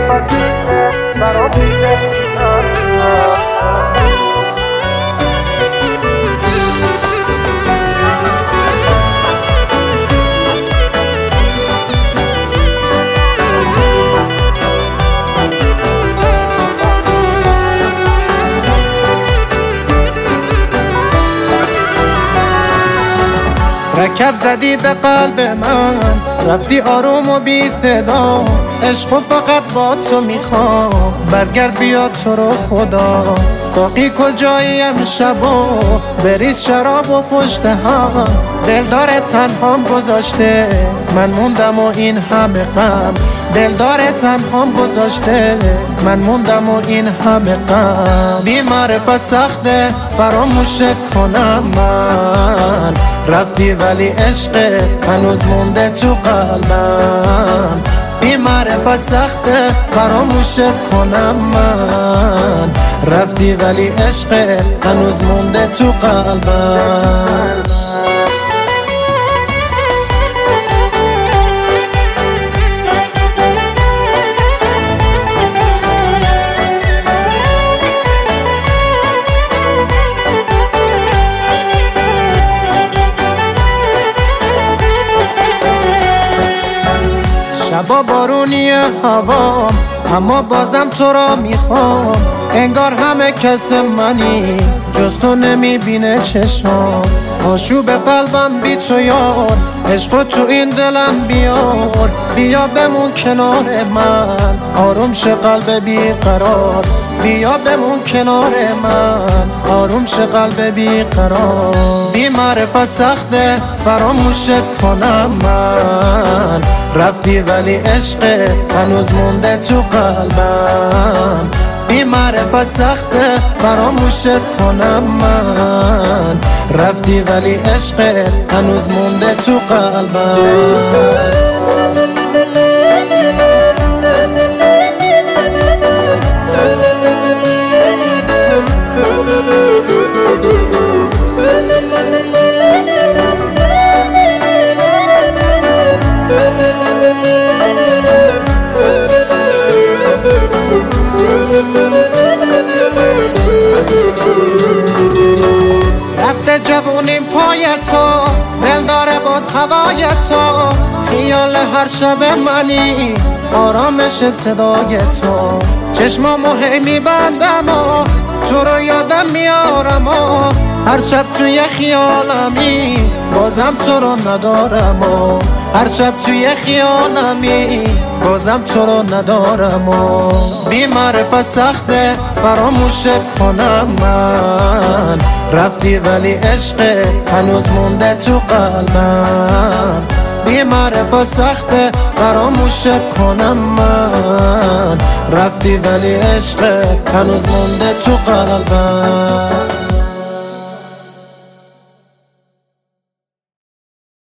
رکب زدی به قلب من، رفتی آروم و بی صدا. عشق و فقط با تو میخوام، برگرد بیا تو رو خدا. ساقی کجایی امشب و بریز شراب و پشت هم. دلدار تنهام گذاشته، من موندم و این همه غم. دلدار تنهام گذاشته، من موندم و این همه غم. بی معرفت سخته فراموشت کنم من. رفتی ولی عشق هنوز مونده تو قلبم. بی معرفت سخته فراموشت کنم من. رفتی ولی عشق هنوز مونده تو قلبم. شبا بارونی هوا، اما بازم تو را میخوام. انگار همه کس منی، جز تو نمیبینه چشم. آشوب قلبم بی تو یار، عشق تو این دلم بیار. بیا بمون کنار من، آروم شه قلب بی قرار. بیا بمون کنار من، آروم شه قلب بی قرار. بی معرفت سخته فراموشت کنم من. رفتی ولی عشق هنوز مونده تو قلبم. بی معرفت سخته فراموشت کنم من. رفتی ولی عشق هنوز مونده تو قلبم. رفته جوونیم پای تو، دل داره باز هوای تو. خیال هر شب منی، آرامش صدای تو. چشمامو هی میبندم و تو رو یادم میارم و هر شب توی خیالمی بازم تو رو ندارم و هر شب توی خیالمی بازم تو رو ندارم و بی معرفت سخته فراموشت کنم من. رفتی ولی عشق هنوز مونده تو قلبم. بی معرفت سخته فراموشت کنم من. رفتی ولی عشق هنوز مونده تو قلبم.